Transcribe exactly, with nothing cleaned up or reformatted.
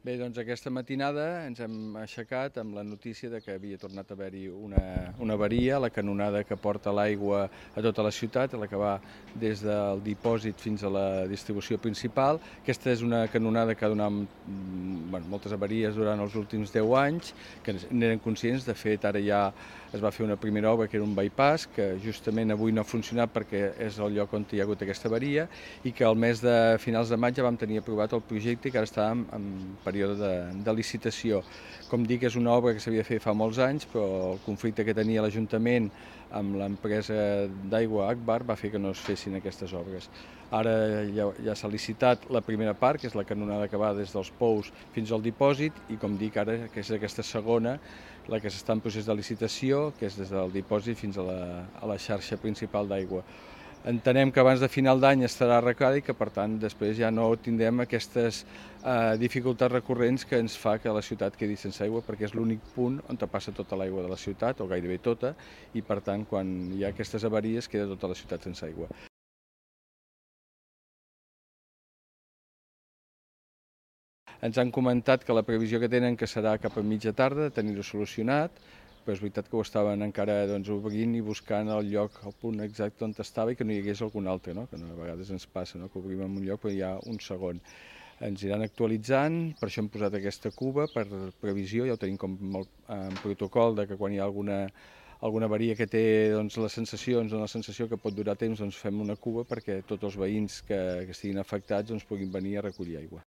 Bé, doncs aquesta matinada ens hem aixecat amb la notícia de que havia tornat a haver-hi una, una avaria, la canonada que porta l'aigua a tota la ciutat, la que va des del dipòsit fins a la distribució principal. Aquesta és una canonada que ha donat bueno, moltes avaries durant els últims deu anys, que n'eren conscients. De fet, ara ja es va fer una primera obra, que era un bypass, que justament avui no ha funcionat perquè és el lloc on hi ha hagut aquesta avaria, i que al mes de finals de maig ja vam tenir aprovat el projecte i que ara està en, en període de, de licitació. Com dic, és una obra que s'havia de fer fa molts anys, però el conflicte que tenia l'Ajuntament amb l'empresa d'aigua Agbar va fer que no es fessin aquestes obres. Ara ja, ja s'ha licitat la primera part, que és la canonada que va des dels pous fins al dipòsit, i com dic ara, que és aquesta segona, la que s'està en procés de licitació, que és des del dipòsit fins a la, a la xarxa principal d'aigua. Entenem que abans de final d'any estarà arreglada i que, per tant, després ja no tindrem aquestes eh, dificultats recurrents que ens fa que la ciutat quedi sense aigua, perquè és l'únic punt on passa tota l'aigua de la ciutat, o gairebé tota, i, per tant, quan hi ha aquestes avaries, queda tota la ciutat sense aigua. Ens han comentat que la previsió que tenen que serà cap a mitja tarda, tenir-ho solucionat, però és veritat que ho estaven encara doncs, obrint i buscant el lloc, el punt exacte on estava i que no hi hagués algun altre, no? Que no, a vegades ens passa, no? Que obrim en un lloc però hi ha un segon. Ens iran actualitzant, per això hem posat aquesta cuba per previsió, ja ho tenim com el, en protocol de que quan hi ha alguna, alguna avaria que té doncs, les sensacions, o la sensació que pot durar temps, doncs fem una cuba perquè tots els veïns que, que estiguin afectats doncs, puguin venir a recollir aigua.